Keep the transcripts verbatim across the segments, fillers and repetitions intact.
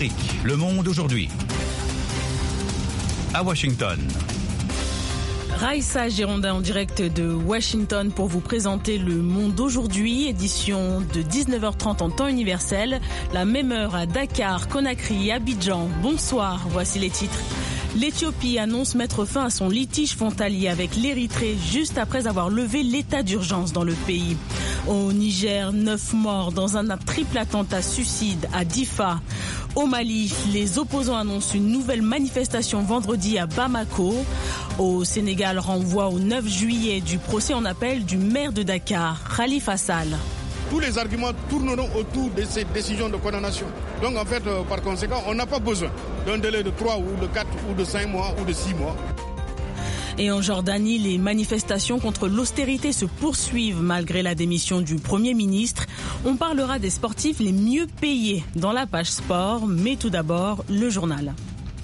Afrique, le monde aujourd'hui. À Washington. Raïssa Girondin en direct de Washington pour vous présenter Le Monde aujourd'hui, édition de dix-neuf heures trente en temps universel, la même heure à Dakar, Conakry et Abidjan. Bonsoir, voici les titres. L'Éthiopie annonce mettre fin à son litige frontalier avec l'Érythrée juste après avoir levé l'état d'urgence dans le pays. Au Niger, neuf morts dans un triple attentat suicide à Difa. Au Mali, les opposants annoncent une nouvelle manifestation vendredi à Bamako. Au Sénégal, renvoi au neuf juillet du procès en appel du maire de Dakar, Khalifa Sall. Tous les arguments tourneront autour de cette décision de condamnation. Donc en fait, euh, par conséquent, on n'a pas besoin d'un délai de trois ou de quatre ou de cinq mois ou de six mois. Et en Jordanie, les manifestations contre l'austérité se poursuivent malgré la démission du Premier ministre. On parlera des sportifs les mieux payés dans la page sport, mais tout d'abord, le journal.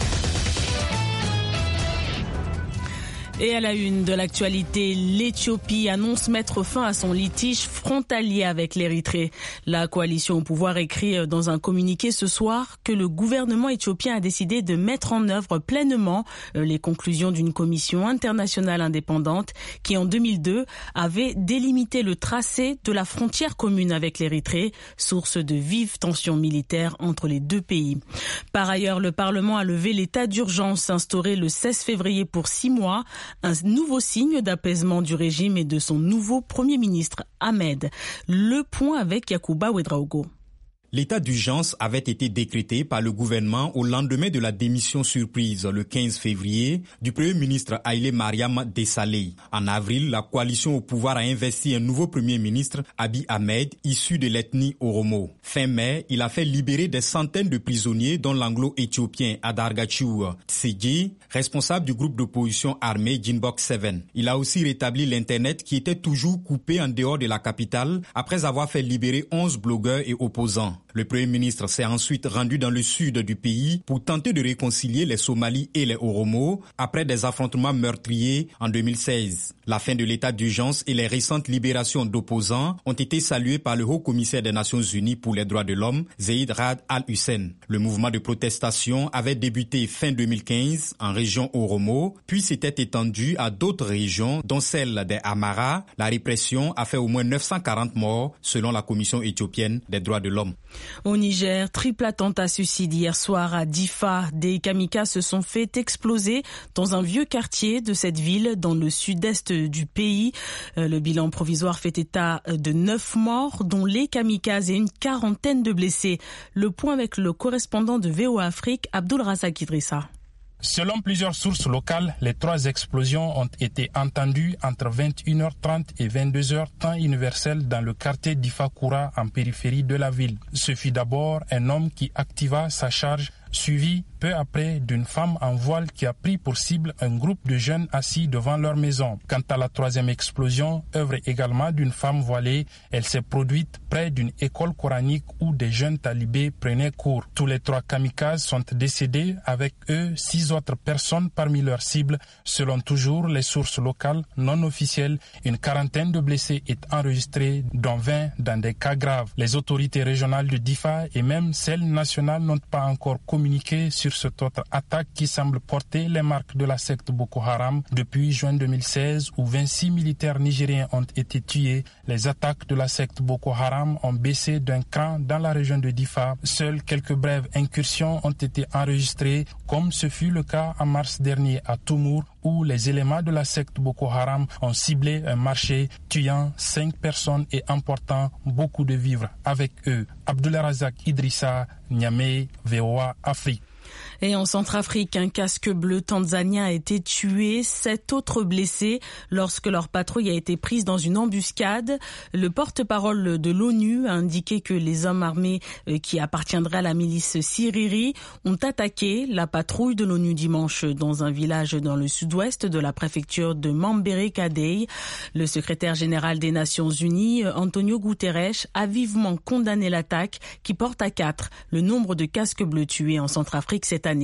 Et à la une de l'actualité, l'Éthiopie annonce mettre fin à son litige frontalier avec l'Érythrée. La coalition au pouvoir écrit dans un communiqué ce soir que le gouvernement éthiopien a décidé de mettre en œuvre pleinement les conclusions d'une commission internationale indépendante qui en deux mille deux avait délimité le tracé de la frontière commune avec l'Érythrée, source de vives tensions militaires entre les deux pays. Par ailleurs, le Parlement a levé l'état d'urgence instauré le seize février pour six mois. Un nouveau signe d'apaisement du régime et de son nouveau Premier ministre, Ahmed. Le point avec Yacouba Ouedraogo. L'état d'urgence avait été décrété par le gouvernement au lendemain de la démission surprise le quinze février du Premier ministre Haïlé Mariam Desalegn. En avril, la coalition au pouvoir a investi un nouveau Premier ministre, Abiy Ahmed, issu de l'ethnie Oromo. Fin mai, il a fait libérer des centaines de prisonniers dont l'anglo-éthiopien Adargachew Tsedje, responsable du groupe d'opposition armé Jinbok sept. Il a aussi rétabli l'Internet qui était toujours coupé en dehors de la capitale après avoir fait libérer onze blogueurs et opposants. Le Premier ministre s'est ensuite rendu dans le sud du pays pour tenter de réconcilier les Somalis et les Oromo après des affrontements meurtriers en deux mille seize. La fin de l'état d'urgence et les récentes libérations d'opposants ont été saluées par le haut-commissaire des Nations Unies pour les droits de l'homme, Zeid Ra'ad al-Hussein. Le mouvement de protestation avait débuté fin deux mille quinze en région Oromo, puis s'était étendu à d'autres régions, dont celle des Amhara. La répression a fait au moins neuf cent quarante morts, selon la Commission éthiopienne des droits de l'homme. Au Niger, triple attentat suicide hier soir à Difa. Des kamikazes se sont fait exploser dans un vieux quartier de cette ville dans le sud-est du pays. Le bilan provisoire fait état de neuf morts, dont les kamikazes et une quarantaine de blessés. Le point avec le correspondant de V O A Afrique, Abdul Razak Idrissa. Selon plusieurs sources locales, les trois explosions ont été entendues entre vingt et une heures trente et vingt-deux heures, temps universel, dans le quartier d'Ifakura, en périphérie de la ville. Ce fut d'abord un homme qui activa sa charge, suivi peu après d'une femme en voile qui a pris pour cible un groupe de jeunes assis devant leur maison. Quant à la troisième explosion, œuvre également d'une femme voilée, elle s'est produite près d'une école coranique où des jeunes talibés prenaient cours. Tous les trois kamikazes sont décédés, avec eux six autres personnes parmi leurs cibles. Selon toujours les sources locales non officielles, une quarantaine de blessés est enregistrée, dont vingt dans des cas graves. Les autorités régionales de Difa et même celles nationales n'ont pas encore communiqué sur cette autre attaque qui semble porter les marques de la secte Boko Haram depuis juin deux mille seize, où vingt-six militaires nigériens ont été tués. Les attaques de la secte Boko Haram ont baissé d'un cran dans la région de Difa. Seules quelques brèves incursions ont été enregistrées, comme ce fut le cas en mars dernier à Toumour, où les éléments de la secte Boko Haram ont ciblé un marché, tuant cinq personnes et emportant beaucoup de vivres avec eux. Abdoulaye Razak Idrissa, Niamey, V O A Afrique. Et en Centrafrique, un casque bleu tanzanien a été tué, sept autres blessés lorsque leur patrouille a été prise dans une embuscade. Le porte-parole de l'ONU a indiqué que les hommes armés qui appartiendraient à la milice Siriri ont attaqué la patrouille de l'ONU dimanche dans un village dans le sud-ouest de la préfecture de Mambere-Kadei. Le secrétaire général des Nations Unies, Antonio Guterres, a vivement condamné l'attaque qui porte à quatre le nombre de casques bleus tués en Centrafrique cette année.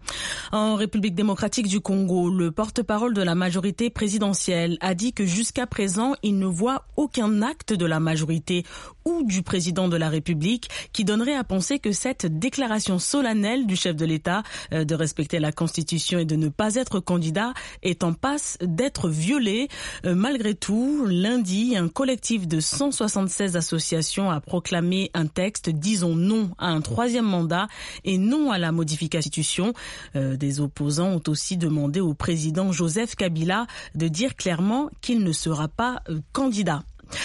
En République démocratique du Congo, le porte-parole de la majorité présidentielle a dit que jusqu'à présent, il ne voit aucun acte de la majorité ou du président de la République qui donnerait à penser que cette déclaration solennelle du chef de l'État de respecter la Constitution et de ne pas être candidat est en passe d'être violée. Malgré tout, lundi, un collectif de cent soixante-seize associations a proclamé un texte disant non à un troisième mandat et non à la modification de la Constitution. Euh, des opposants ont aussi demandé au président Joseph Kabila de dire clairement qu'il ne sera pas euh, candidat.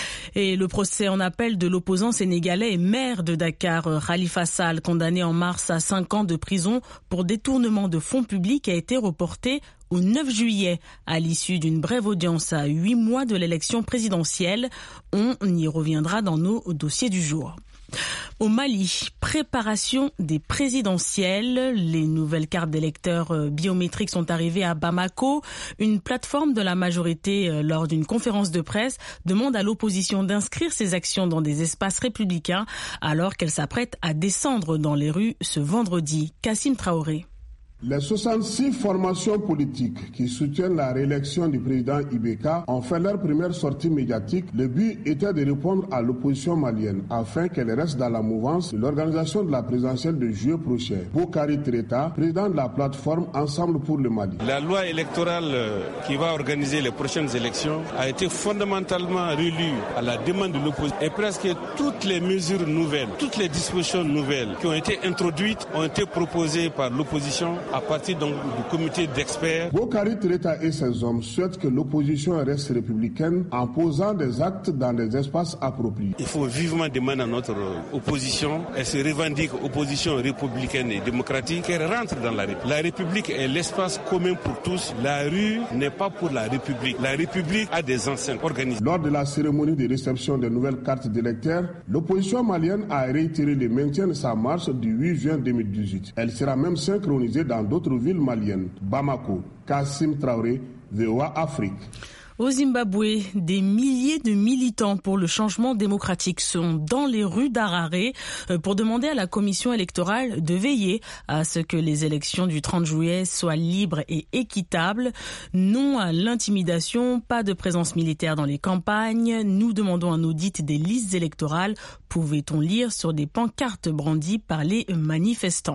Et le procès en appel de l'opposant sénégalais et maire de Dakar, Khalifa Sall, condamné en mars à cinq ans de prison pour détournement de fonds publics, a été reporté au neuf juillet, à l'issue d'une brève audience à huit mois de l'élection présidentielle. On y reviendra dans nos dossiers du jour. Au Mali, préparation des présidentielles. Les nouvelles cartes d'électeurs biométriques sont arrivées à Bamako. Une plateforme de la majorité, lors d'une conférence de presse, demande à l'opposition d'inscrire ses actions dans des espaces républicains alors qu'elle s'apprête à descendre dans les rues ce vendredi. Kassim Traoré. Les soixante-six formations politiques qui soutiennent la réélection du président Ibeka ont fait leur première sortie médiatique. Le but était de répondre à l'opposition malienne afin qu'elle reste dans la mouvance de l'organisation de la présidentielle de juillet prochain. Boukari Treta, président de la plateforme Ensemble pour le Mali. La loi électorale qui va organiser les prochaines élections a été fondamentalement relue à la demande de l'opposition. Et presque toutes les mesures nouvelles, toutes les dispositions nouvelles qui ont été introduites ont été proposées par l'opposition à partir donc du comité d'experts. Boukari Treta et ses hommes souhaitent que l'opposition reste républicaine en posant des actes dans des espaces appropriés. Il faut vivement demander à notre opposition, elle se revendique opposition républicaine et démocratique, qu'elle rentre dans la République. La République est l'espace commun pour tous. La rue n'est pas pour la République. La République a des enceintes organisées. Lors de la cérémonie de réception des nouvelles cartes d'électeurs, l'opposition malienne a réitéré le maintien de sa marche du huit juin deux mille dix-huit. Elle sera même synchronisée dans d'autres villes maliennes. Bamako, Kassim Traoré, V O A Afrique. Au Zimbabwe, des milliers de militants pour le changement démocratique sont dans les rues d'Harare pour demander à la commission électorale de veiller à ce que les élections du trente juillet soient libres et équitables. Non à l'intimidation, pas de présence militaire dans les campagnes. Nous demandons un audit des listes électorales, pouvait-on lire sur des pancartes brandies par les manifestants.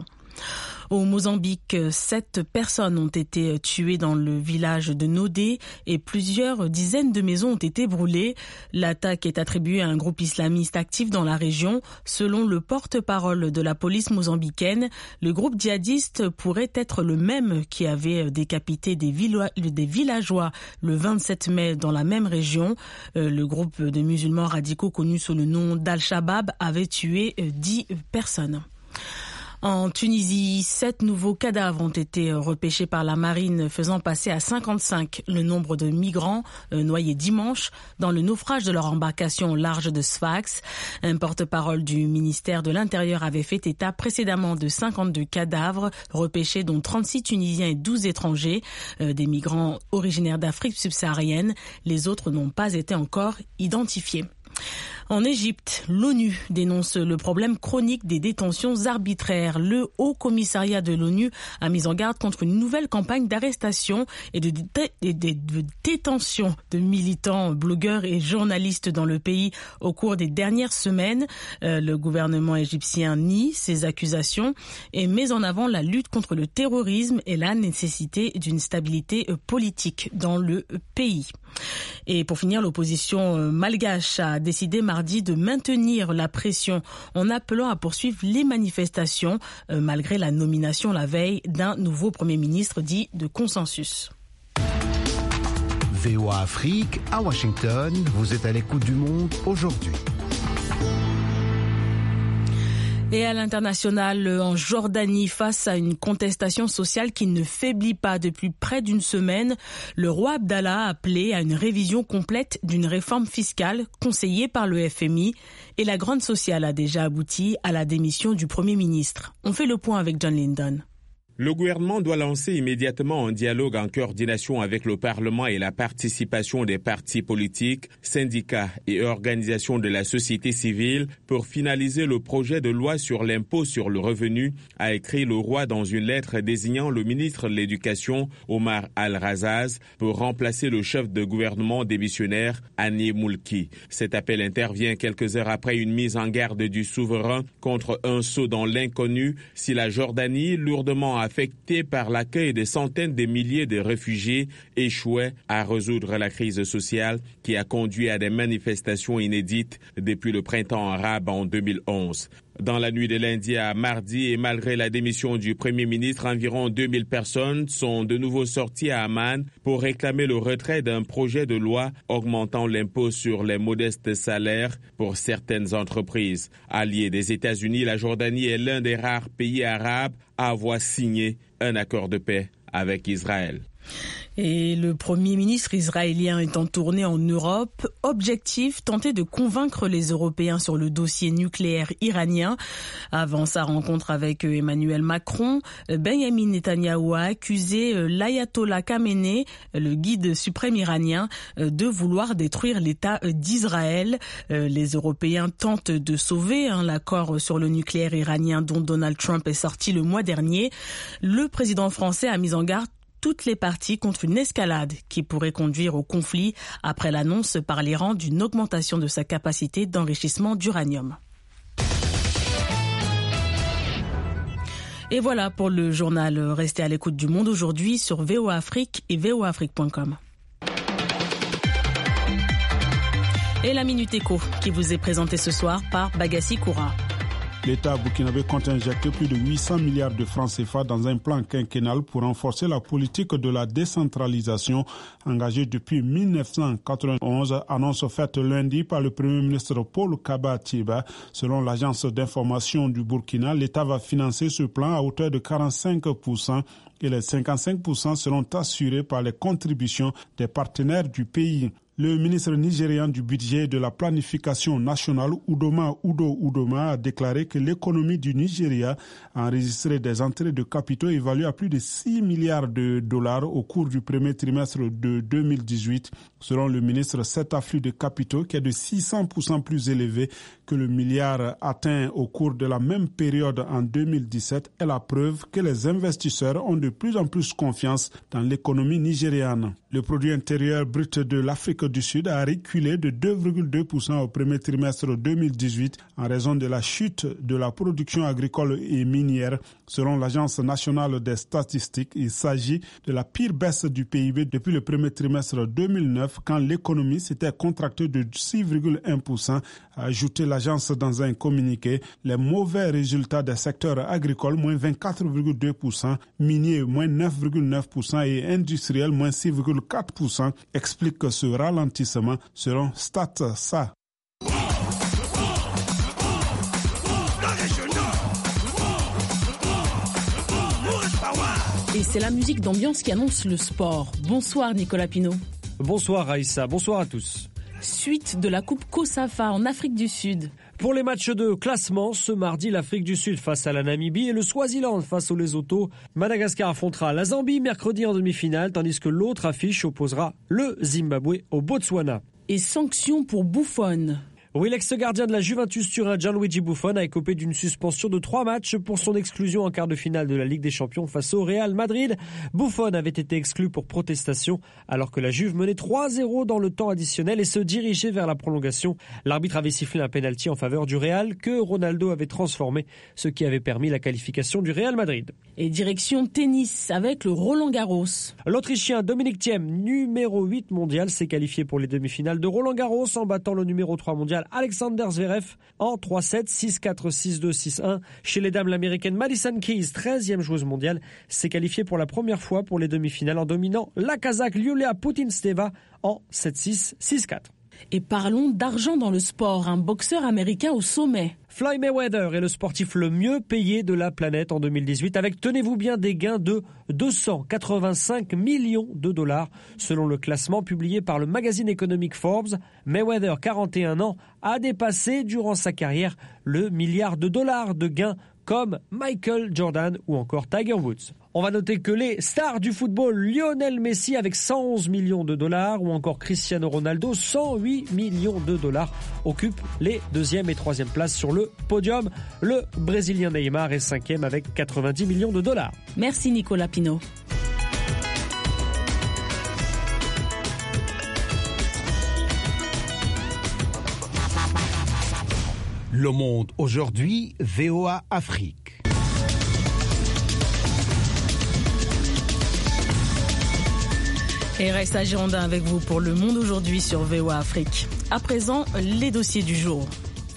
Au Mozambique, sept personnes ont été tuées dans le village de Nodé et plusieurs dizaines de maisons ont été brûlées. L'attaque est attribuée à un groupe islamiste actif dans la région. Selon le porte-parole de la police mozambicaine, le groupe djihadiste pourrait être le même qui avait décapité des, villo- des villageois le vingt-sept mai dans la même région. Le groupe de musulmans radicaux connu sous le nom d'Al-Shabaab avait tué dix personnes. En Tunisie, sept nouveaux cadavres ont été repêchés par la marine, faisant passer à cinquante-cinq le nombre de migrants noyés dimanche dans le naufrage de leur embarcation au large de Sfax. Un porte-parole du ministère de l'Intérieur avait fait état précédemment de cinquante-deux cadavres repêchés, dont trente-six Tunisiens et douze étrangers, des migrants originaires d'Afrique subsaharienne. Les autres n'ont pas été encore identifiés. En Égypte, l'ONU dénonce le problème chronique des détentions arbitraires. Le Haut Commissariat de l'ONU a mis en garde contre une nouvelle campagne d'arrestation et de, dé- de, de, de détention de militants, blogueurs et journalistes dans le pays au cours des dernières semaines. Euh, le gouvernement égyptien nie ces accusations et met en avant la lutte contre le terrorisme et la nécessité d'une stabilité politique dans le pays. Et pour finir, l'opposition malgache a décidé mardi de maintenir la pression en appelant à poursuivre les manifestations euh, malgré la nomination la veille d'un nouveau Premier ministre dit de consensus. V O A Afrique, à Washington, vous êtes à l'écoute du monde aujourd'hui. Et à l'international, en Jordanie, face à une contestation sociale qui ne faiblit pas depuis près d'une semaine, le roi Abdallah a appelé à une révision complète d'une réforme fiscale conseillée par le F M I et la grogne sociale a déjà abouti à la démission du Premier ministre. On fait le point avec John Lyndon. Le gouvernement doit lancer immédiatement un dialogue en coordination avec le Parlement et la participation des partis politiques, syndicats et organisations de la société civile pour finaliser le projet de loi sur l'impôt sur le revenu, a écrit le roi dans une lettre désignant le ministre de l'Éducation, Omar Al-Razaz, pour remplacer le chef de gouvernement démissionnaire, Hani Moulki. Cet appel intervient quelques heures après une mise en garde du souverain contre un saut dans l'inconnu si la Jordanie, lourdement affecté par l'accueil des centaines de milliers de réfugiés, échouait à résoudre la crise sociale qui a conduit à des manifestations inédites depuis le printemps arabe en deux mille onze. Dans la nuit de lundi à mardi, et malgré la démission du Premier ministre, environ deux mille personnes sont de nouveau sorties à Amman pour réclamer le retrait d'un projet de loi augmentant l'impôt sur les modestes salaires pour certaines entreprises. Alliée des États-Unis, la Jordanie est l'un des rares pays arabes à avoir signé un accord de paix avec Israël. Et le Premier ministre israélien est en tournée en Europe. Objectif, tenter de convaincre les Européens sur le dossier nucléaire iranien. Avant sa rencontre avec Emmanuel Macron, Benjamin Netanyahou a accusé l'ayatollah Khamenei, le guide suprême iranien, de vouloir détruire l'État d'Israël. Les Européens tentent de sauver hein, l'accord sur le nucléaire iranien dont Donald Trump est sorti le mois dernier. Le président français a mis en garde toutes les parties contre une escalade qui pourrait conduire au conflit après l'annonce par l'Iran d'une augmentation de sa capacité d'enrichissement d'uranium. Et voilà pour le journal. Restez à l'écoute du Monde aujourd'hui sur V O A Afrique et V O A Afrique point com. Et la Minute Éco qui vous est présentée ce soir par Bagassi Koura. L'État burkinabé compte injecter plus de huit cents milliards de francs C F A dans un plan quinquennal pour renforcer la politique de la décentralisation engagée depuis mille neuf cent quatre-vingt-onze, annonce faite lundi par le Premier ministre Paul Kaba Tiba. Selon l'agence d'information du Burkina, l'État va financer ce plan à hauteur de quarante-cinq pour cent et les cinquante-cinq pour cent seront assurés par les contributions des partenaires du pays. Le ministre nigérian du budget et de la planification nationale, Udoma Udo Udoma, a déclaré que l'économie du Nigeria a enregistré des entrées de capitaux évaluées à plus de six milliards de dollars au cours du premier trimestre de deux mille dix-huit. Selon le ministre, cet afflux de capitaux, qui est de six cents pour cent plus élevé que le milliard atteint au cours de la même période en deux mille dix-sept, est la preuve que les investisseurs ont de plus en plus confiance dans l'économie nigériane. Le produit intérieur brut de l'Afrique du Sud a reculé de deux virgule deux pour cent au premier trimestre deux mille dix-huit en raison de la chute de la production agricole et minière. Selon l'Agence nationale des statistiques, il s'agit de la pire baisse du P I B depuis le premier trimestre deux mille neuf quand l'économie s'était contractée de six virgule un pour cent, a ajouté l'agence dans un communiqué. Les mauvais résultats des secteurs agricoles, moins vingt-quatre virgule deux pour cent, minier, moins neuf virgule neuf pour cent et industriel, moins six virgule quatre pour cent, expliquent ce ralentissement selon StatSA. Et c'est la musique d'ambiance qui annonce le sport. Bonsoir Nicolas Pinault. Bonsoir Raïssa, bonsoir à tous. Suite de la Coupe COSAFA en Afrique du Sud. Pour les matchs de classement, ce mardi, l'Afrique du Sud face à la Namibie et le Swaziland face au Lesotho. Madagascar affrontera la Zambie mercredi en demi-finale, tandis que l'autre affiche opposera le Zimbabwe au Botswana. Et sanctions pour Buffon. Oui, l'ex-gardien de la Juventus Turin, Gianluigi Buffon, a écopé d'une suspension de trois matchs pour son exclusion en quart de finale de la Ligue des Champions face au Real Madrid. Buffon avait été exclu pour protestation alors que la Juve menait trois zéro dans le temps additionnel et se dirigeait vers la prolongation. L'arbitre avait sifflé un pénalty en faveur du Real que Ronaldo avait transformé, ce qui avait permis la qualification du Real Madrid. Et direction tennis avec le Roland Garros. L'Autrichien Dominic Thiem, numéro huit mondial, s'est qualifié pour les demi-finales de Roland Garros en battant le numéro trois mondial Alexander Zverev en trois sept, six quatre, six deux, six un. Chez les dames, l'américaine Madison Keys, treizième joueuse mondiale, s'est qualifiée pour la première fois pour les demi-finales en dominant la Kazakh Yulia Putintseva en sept six, six quatre. Et parlons d'argent dans le sport, un boxeur américain au sommet. Floyd Mayweather est le sportif le mieux payé de la planète en deux mille dix-huit avec, tenez-vous bien, des gains de deux cent quatre-vingt-cinq millions de dollars selon le classement publié par le magazine économique Forbes. Mayweather, quarante et un ans, a dépassé durant sa carrière le milliard de dollars de gains comme Michael Jordan ou encore Tiger Woods. On va noter que les stars du football, Lionel Messi avec cent onze millions de dollars ou encore Cristiano Ronaldo, cent huit millions de dollars, occupent les deuxième et troisième places sur le podium. Le Brésilien Neymar est cinquième avec quatre-vingt-dix millions de dollars. Merci Nicolas Pinault. Le Monde aujourd'hui, V O A Afrique. Et reste à Girondin avec vous pour Le Monde aujourd'hui sur V O A Afrique. À présent, les dossiers du jour.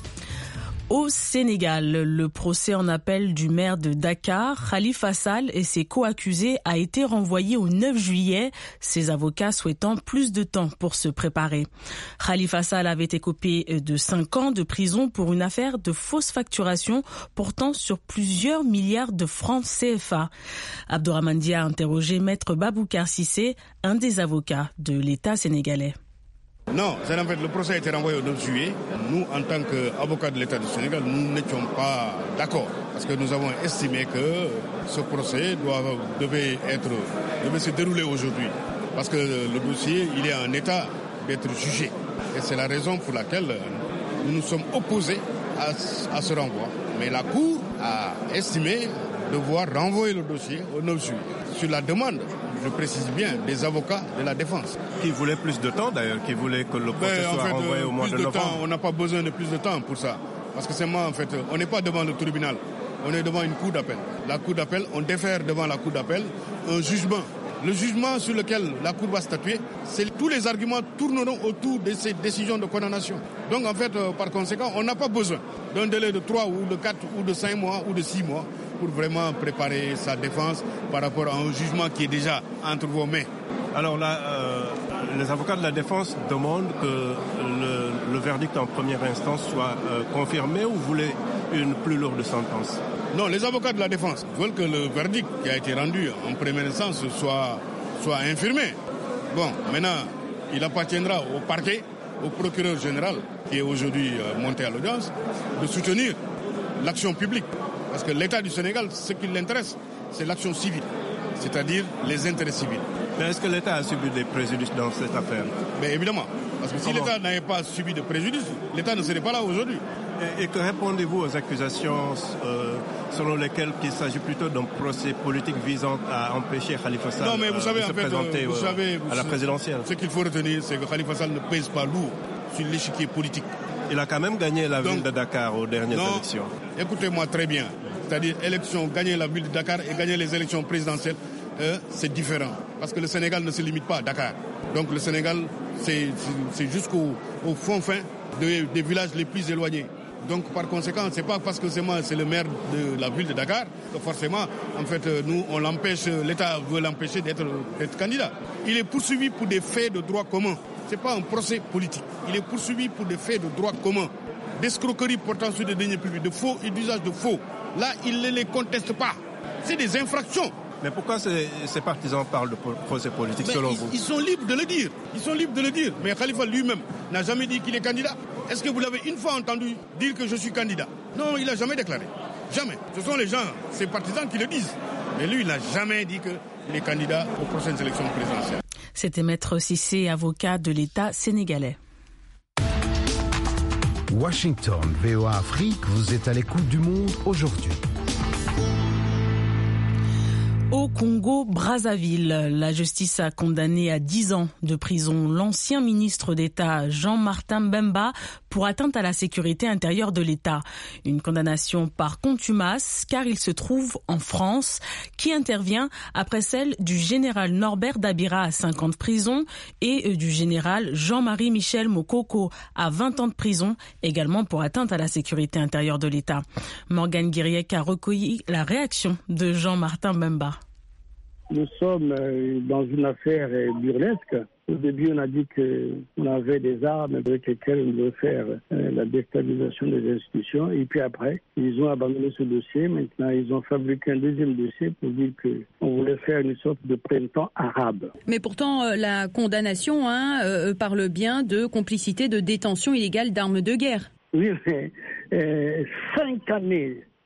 Au Sénégal, le procès en appel du maire de Dakar, Khalifa Sall, et ses co-accusés a été renvoyé au neuf juillet, ses avocats souhaitant plus de temps pour se préparer. Khalifa Sall avait écopé de cinq ans de prison pour une affaire de fausse facturation portant sur plusieurs milliards de francs C F A. Abdourahmane Dia a interrogé Maître Baboucar Cissé, un des avocats de l'État sénégalais. Non, en fait, le procès a été renvoyé au neuf juillet. Nous, en tant qu'avocats de l'État du Sénégal, nous n'étions pas d'accord. Parce que nous avons estimé que ce procès doit, devait, être, devait se dérouler aujourd'hui. Parce que le dossier, il est en état d'être jugé. Et c'est la raison pour laquelle nous nous sommes opposés à, à ce renvoi. Mais la Cour a estimé devoir renvoyer le dossier au neuf juillet. Sur la demande, je précise bien, des avocats de la défense. Qui voulaient plus de temps d'ailleurs, qui voulaient que le procès Mais, soit en fait, renvoyé au mois plus de de novembre. Temps, on n'a pas besoin de plus de temps pour ça. Parce que c'est moi, en fait, on n'est pas devant le tribunal, on est devant une cour d'appel. La cour d'appel, on défère devant la cour d'appel un jugement. Le jugement sur lequel la cour va statuer, c'est tous les arguments tourneront autour de ces décisions de condamnation. Donc en fait, euh, par conséquent, on n'a pas besoin d'un délai de trois ou de quatre ou de cinq mois ou de six mois pour vraiment préparer sa défense par rapport à un jugement qui est déjà entre vos mains. Alors là, euh, les avocats de la défense demandent que le, le verdict en première instance soit euh, confirmé ou vous voulez une plus lourde sentence? Non, les avocats de la défense veulent que le verdict qui a été rendu en première instance soit, soit infirmé. Bon, maintenant, il appartiendra au parquet, au procureur général, qui est aujourd'hui euh, monté à l'audience, de soutenir l'action publique. Parce que l'État du Sénégal, ce qui l'intéresse, c'est l'action civile, c'est-à-dire les intérêts civils. Mais est-ce que l'État a subi des préjudices dans cette affaire? Mais évidemment, parce que si Comment? l'État n'avait pas subi de préjudice, l'État ne serait pas là aujourd'hui. Et, et que répondez-vous aux accusations euh, selon lesquelles il s'agit plutôt d'un procès politique visant à empêcher Khalifa Sall non, mais vous savez, euh, de en se fait, présenter vous euh, savez, vous à la présidentielle? Ce qu'il faut retenir, c'est que Khalifa Sall ne pèse pas lourd sur l'échiquier politique. Il a quand même gagné la Donc, ville de Dakar aux dernières non, élections. Écoutez-moi très bien. C'est-à-dire, élection, gagner la ville de Dakar et gagner les élections présidentielles, euh, c'est différent. Parce que le Sénégal ne se limite pas à Dakar. Donc le Sénégal, c'est, c'est, c'est jusqu'au au fond fin de, des villages les plus éloignés. Donc par conséquent, c'est pas parce que c'est moi, c'est le maire de la ville de Dakar que forcément, en fait, nous, on l'empêche, l'État veut l'empêcher d'être, d'être candidat. Il est poursuivi pour des faits de droit commun. C'est pas un procès politique. Il est poursuivi pour des faits de droit commun. D'escroquerie portant sur des deniers publics, de faux et d'usage de faux. Là, il ne les conteste pas. C'est des infractions. Mais pourquoi ces, ces partisans parlent de procès politique Mais selon ils, vous? Ils sont libres de le dire. Ils sont libres de le dire. Mais Khalifa lui-même n'a jamais dit qu'il est candidat. Est-ce que vous l'avez une fois entendu dire que je suis candidat? Non, il n'a jamais déclaré. Jamais. Ce sont les gens, ses partisans qui le disent. Mais lui, il n'a jamais dit qu'il est candidat aux prochaines élections présidentielles. C'était Maître Cissé, avocat de l'État sénégalais. Washington, V O A Afrique, vous êtes à l'écoute du Monde aujourd'hui. Au Congo-Brazzaville, la justice a condamné à dix ans de prison l'ancien ministre d'État Jean-Martin Bemba pour atteinte à la sécurité intérieure de l'État. Une condamnation par contumace car il se trouve en France, qui intervient après celle du général Norbert Dabira à cinq ans de prison et du général Jean-Marie Michel Mokoko à vingt ans de prison, également pour atteinte à la sécurité intérieure de l'État. Morgane Guiriec a recueilli la réaction de Jean-Martin Bemba. Nous sommes dans une affaire burlesque. Au début, on a dit qu'on avait des armes avec lesquelles on devait faire la déstabilisation des institutions. Et puis après, ils ont abandonné ce dossier. Maintenant, ils ont fabriqué un deuxième dossier pour dire qu'on voulait faire une sorte de printemps arabe. Mais pourtant, la condamnation hein, euh, parle bien de complicité de détention illégale d'armes de guerre. Oui, mais euh, cinq années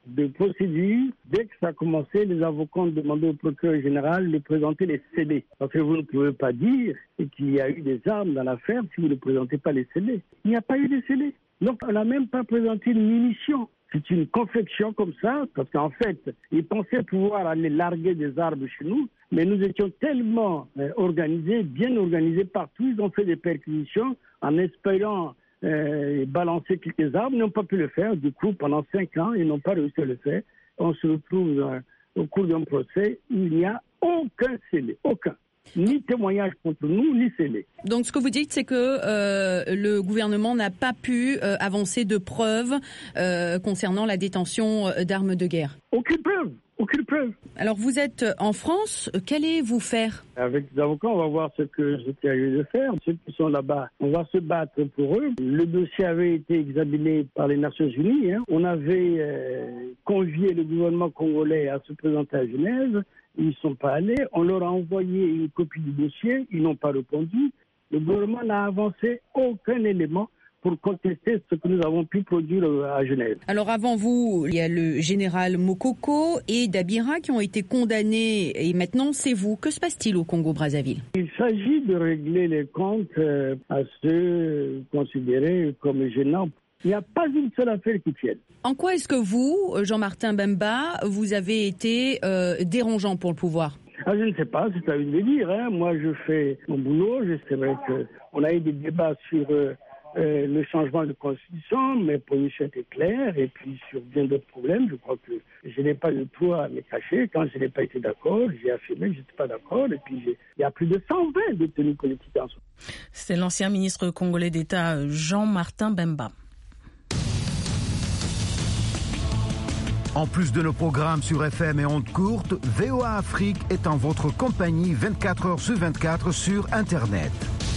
de procédure. Dès que ça a commencé, les avocats ont demandé au procureur général de présenter les C D. Parce que vous ne pouvez pas dire qu'il y a eu des armes dans l'affaire si vous ne présentez pas les C D. Il n'y a pas eu de C D. Donc on n'a même pas présenté une munition. C'est une confection comme ça, parce qu'en fait, ils pensaient pouvoir aller larguer des armes chez nous, mais nous étions tellement euh, organisés, bien organisés partout, ils ont fait des perquisitions en espérant euh, balancer quelques armes, ils n'ont pas pu le faire. Du coup, pendant cinq ans, ils n'ont pas réussi à le faire. On se retrouve euh, au cours d'un procès où il n'y a aucun scellé, aucun. Ni témoignage contre nous, ni scellé. Donc ce que vous dites, c'est que euh, le gouvernement n'a pas pu euh, avancer de preuves euh, concernant la détention d'armes de guerre. Aucune preuve, aucune preuve. Alors vous êtes en France, qu'allez-vous faire ? Avec les avocats, on va voir ce que j'étais arrivé de faire. Ceux qui sont là-bas, on va se battre pour eux. Le dossier avait été examiné par les Nations Unies. Hein. On avait euh, convié le gouvernement congolais à se présenter à Genève. Ils ne sont pas allés. On leur a envoyé une copie du dossier. Ils n'ont pas répondu. Le gouvernement n'a avancé aucun élément pour contester ce que nous avons pu produire à Genève. Alors avant vous, il y a le général Mokoko et Dabira qui ont été condamnés et maintenant c'est vous. Que se passe-t-il au Congo-Brazzaville ? Il s'agit de régler les comptes à ceux considérés comme gênants. Il n'y a pas une seule affaire qui tienne. En quoi est-ce que vous, Jean-Martin Bemba, vous avez été euh, dérangeant pour le pouvoir ? Ah, je ne sais pas, c'est à lui de dire. Hein. Moi, je fais mon boulot. C'est vrai qu'on a eu des débats sur euh, euh, le changement de constitution. Mes positions étaient claires. Et puis, sur bien d'autres problèmes, je crois que je n'ai pas de toi à me cacher. Quand je n'ai pas été d'accord, j'ai affirmé que je n'étais pas d'accord. Et puis, j'ai... il y a plus de cent vingt détenus politiques en ce moment. C'est l'ancien ministre congolais d'État Jean-Martin Bemba. En plus de nos programmes sur F M et ondes courtes, V O A Afrique est en votre compagnie vingt-quatre heures sur vingt-quatre sur Internet.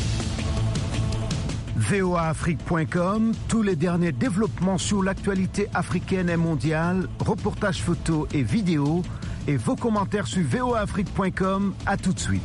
V O A Afrique point com, tous les derniers développements sur l'actualité africaine et mondiale, reportages photos et vidéos, et vos commentaires sur V O A Afrique point com. À tout de suite.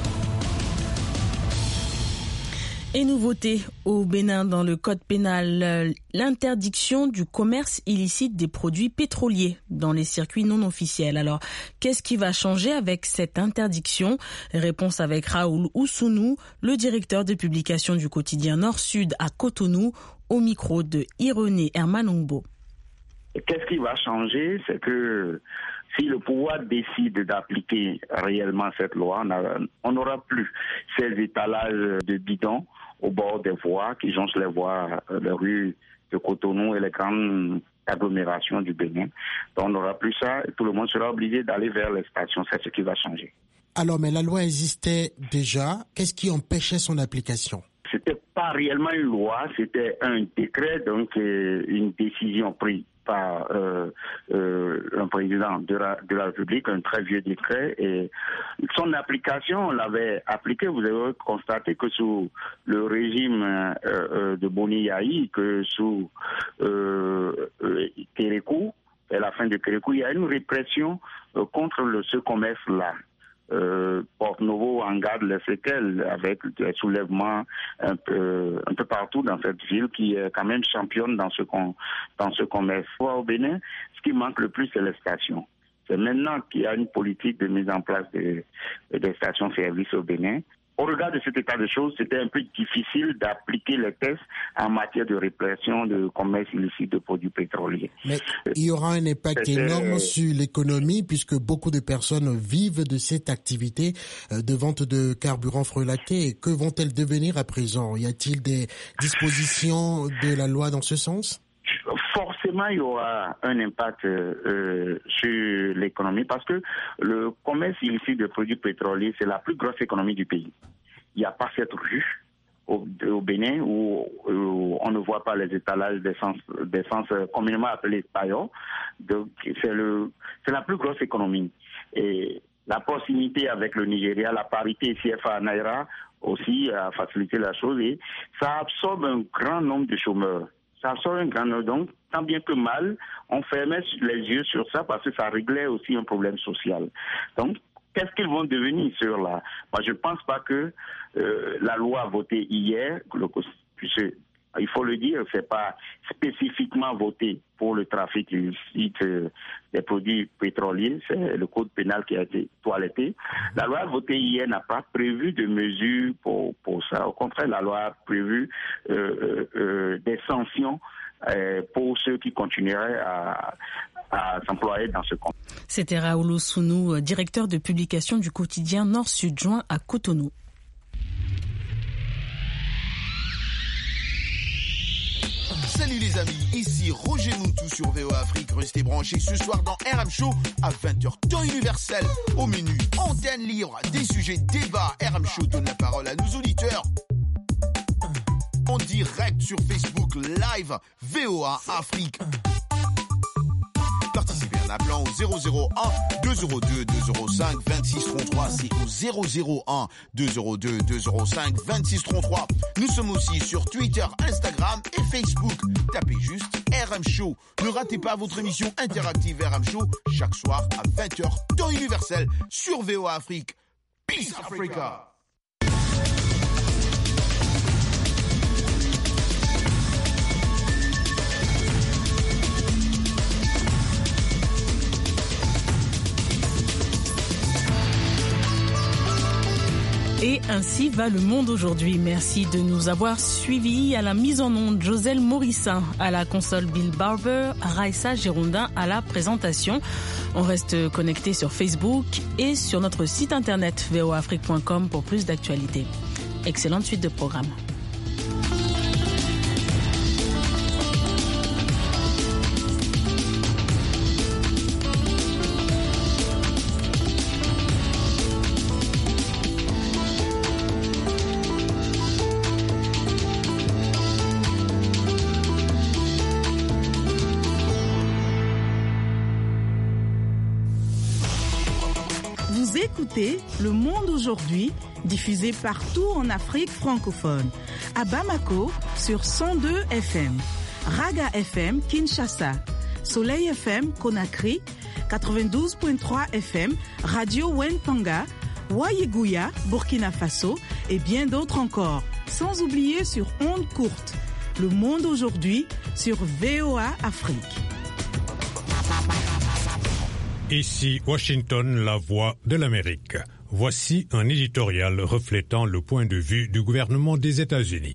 Et nouveauté au Bénin dans le code pénal, l'interdiction du commerce illicite des produits pétroliers dans les circuits non officiels. Alors, qu'est-ce qui va changer avec cette interdiction ? Réponse avec Raoul Oussounou, le directeur de publication du quotidien Nord-Sud à Cotonou, au micro de Ironé Hermanongbo. Qu'est-ce qui va changer ? C'est que si le pouvoir décide d'appliquer réellement cette loi, on n'aura plus ces étalages de bidons au bord des voies qui jonchent les voies, les rues de Cotonou et les grandes agglomérations du Bénin. Donc on n'aura plus ça et tout le monde sera obligé d'aller vers les stations. C'est ce qui va changer. Alors, mais la loi existait déjà. Qu'est-ce qui empêchait son application ? C'était pas réellement une loi, c'était un décret, donc euh, une décision prise par euh, euh, un président de la, de la République, un très vieux décret, et son application, on l'avait appliqué, vous avez constaté que sous le régime euh, euh, de Boni Yahi, que sous euh, euh, Kérékou, et la fin de Kérékou, il y a une répression euh, contre le, ce commerce-là. Euh, Porte-Novo en garde les séquelles avec des soulèvements un peu, un peu partout dans cette ville qui est quand même championne dans ce, dans ce commerce. Au Bénin, ce qui manque le plus, c'est les stations. C'est maintenant qu'il y a une politique de mise en place des, des stations-service au Bénin. Au regard de cet état de choses, c'était un peu difficile d'appliquer les tests en matière de répression de commerce illicite de produits pétroliers. Mais il y aura un impact C'était... énorme sur l'économie puisque beaucoup de personnes vivent de cette activité de vente de carburant frelaté. Que vont-elles devenir à présent ? Y a-t-il des dispositions de la loi dans ce sens ? Forcément, il y aura un impact euh, sur l'économie parce que le commerce illicite de produits pétroliers, c'est la plus grosse économie du pays. Il n'y a pas cette rue au, au Bénin où, où on ne voit pas les étalages d'essence, d'essence communément appelés paillons. Donc, c'est, le, c'est la plus grosse économie. Et la proximité avec le Nigeria, la parité C F A Naira aussi a facilité la chose et ça absorbe un grand nombre de chômeurs. Ça sort un grand nombre. Donc, tant bien que mal, on fermait les yeux sur ça parce que ça réglait aussi un problème social. Donc, qu'est-ce qu'ils vont devenir sur la... Moi, je ne pense pas que euh, la loi votée hier, puisque il faut le dire, c'est pas spécifiquement voté pour le trafic illicite des produits pétroliers, c'est le code pénal qui a été toiletté. La loi votée hier n'a pas prévu de mesures pour, pour ça. Au contraire, la loi a prévu euh, euh, des sanctions euh, pour ceux qui continueraient à, à s'employer dans ce compte. C'était Raoul Oussounou, directeur de publication du quotidien Nord-Sud joint à Cotonou. Salut les amis, ici Roger Moutou sur V O A Afrique. Restez branchés ce soir dans R M Show à vingt heures temps universel. Au menu, antenne libre, des sujets, débats. R M Show donne la parole à nos auditeurs. En direct sur Facebook Live, V O A Afrique. Participez en appelant au zéro zéro un deux zéro deux deux zéro cinq vingt-six trente-trois. C'est au zéro zéro un deux zéro deux deux zéro cinq vingt-six trente-trois. Nous sommes aussi sur Twitter, Instagram et Facebook. Tapez juste R M Show. Ne ratez pas votre émission interactive R M Show chaque soir à vingt heures temps universel sur V O A Afrique. Peace Africa. Et ainsi va le monde aujourd'hui. Merci de nous avoir suivis. À la mise en onde, Joselle Morissin, à la console Bill Barber, Raissa Girondin à la présentation. On reste connecté sur Facebook et sur notre site internet v o afrique point com pour plus d'actualités. Excellente suite de programmes. Écoutez Le Monde aujourd'hui, diffusé partout en Afrique francophone. À Bamako, sur cent deux F M. Raga F M, Kinshasa. Soleil F M, Conakry. quatre-vingt-douze virgule trois F M. Radio Wentanga. Wayeguya, Burkina Faso. Et bien d'autres encore. Sans oublier sur ondes courtes. Le Monde aujourd'hui, sur V O A Afrique. Ici Washington, la voix de l'Amérique. Voici un éditorial reflétant le point de vue du gouvernement des États-Unis.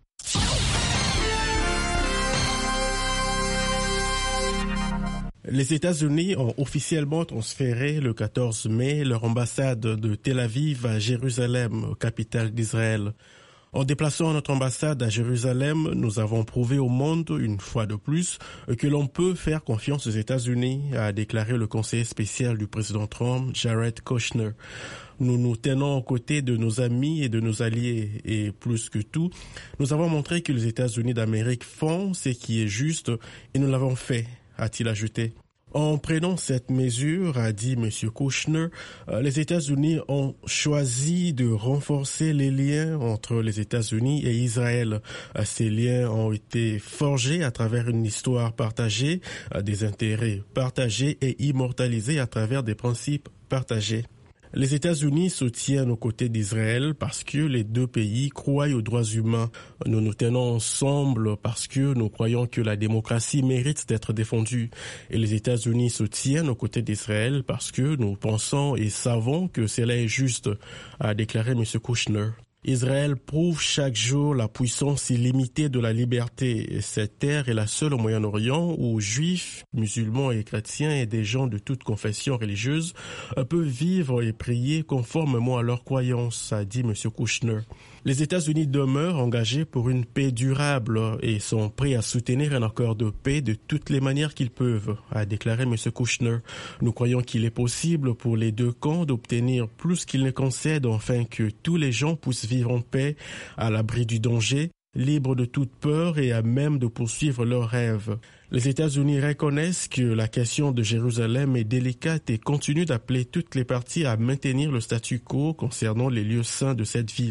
Les États-Unis ont officiellement transféré le quatorze mai leur ambassade de Tel Aviv à Jérusalem, capitale d'Israël. En déplaçant notre ambassade à Jérusalem, nous avons prouvé au monde, une fois de plus, que l'on peut faire confiance aux États-Unis, a déclaré le conseiller spécial du président Trump, Jared Kushner. Nous nous tenons aux côtés de nos amis et de nos alliés, et plus que tout, nous avons montré que les États-Unis d'Amérique font ce qui est juste, et nous l'avons fait, a-t-il ajouté. En prenant cette mesure, a dit M. Kushner, les États-Unis ont choisi de renforcer les liens entre les États-Unis et Israël. Ces liens ont été forgés à travers une histoire partagée, des intérêts partagés et immortalisés à travers des principes partagés. Les États-Unis se tiennent aux côtés d'Israël parce que les deux pays croient aux droits humains. Nous nous tenons ensemble parce que nous croyons que la démocratie mérite d'être défendue. Et les États-Unis se tiennent aux côtés d'Israël parce que nous pensons et savons que cela est juste, a déclaré M. Kushner. Israël prouve chaque jour la puissance illimitée de la liberté. Cette terre est la seule au Moyen-Orient où juifs, musulmans et chrétiens et des gens de toute confession religieuse peuvent vivre et prier conformément à leurs croyances, a dit M. Kushner. Les États-Unis demeurent engagés pour une paix durable et sont prêts à soutenir un accord de paix de toutes les manières qu'ils peuvent, a déclaré M. Kushner. Nous croyons qu'il est possible pour les deux camps d'obtenir plus qu'ils ne concèdent afin que tous les gens puissent vivre en paix, à l'abri du danger, libres de toute peur et à même de poursuivre leurs rêves. Les États-Unis reconnaissent que la question de Jérusalem est délicate et continuent d'appeler toutes les parties à maintenir le statu quo concernant les lieux saints de cette ville.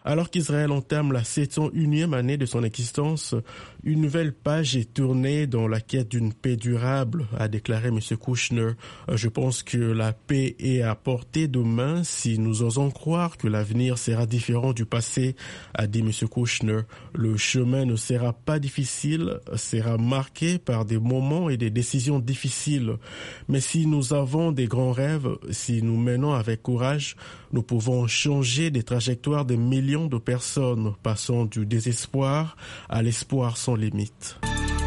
Alors qu'Israël entame la sept cent unième année de son existence, une nouvelle page est tournée dans la quête d'une paix durable, a déclaré M. Kouchner. Je pense que la paix est à portée de main si nous osons croire que l'avenir sera différent du passé, a dit M. Kouchner. Le chemin ne sera pas difficile, sera marqué par des moments et des décisions difficiles. Mais si nous avons des grands rêves, si nous menons avec courage, nous pouvons changer des trajectoires de millions de personnes, passant du désespoir à l'espoir sans limite.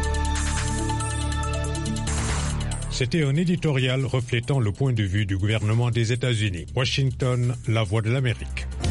C'était un éditorial reflétant le point de vue du gouvernement des États-Unis. Washington, la voix de l'Amérique.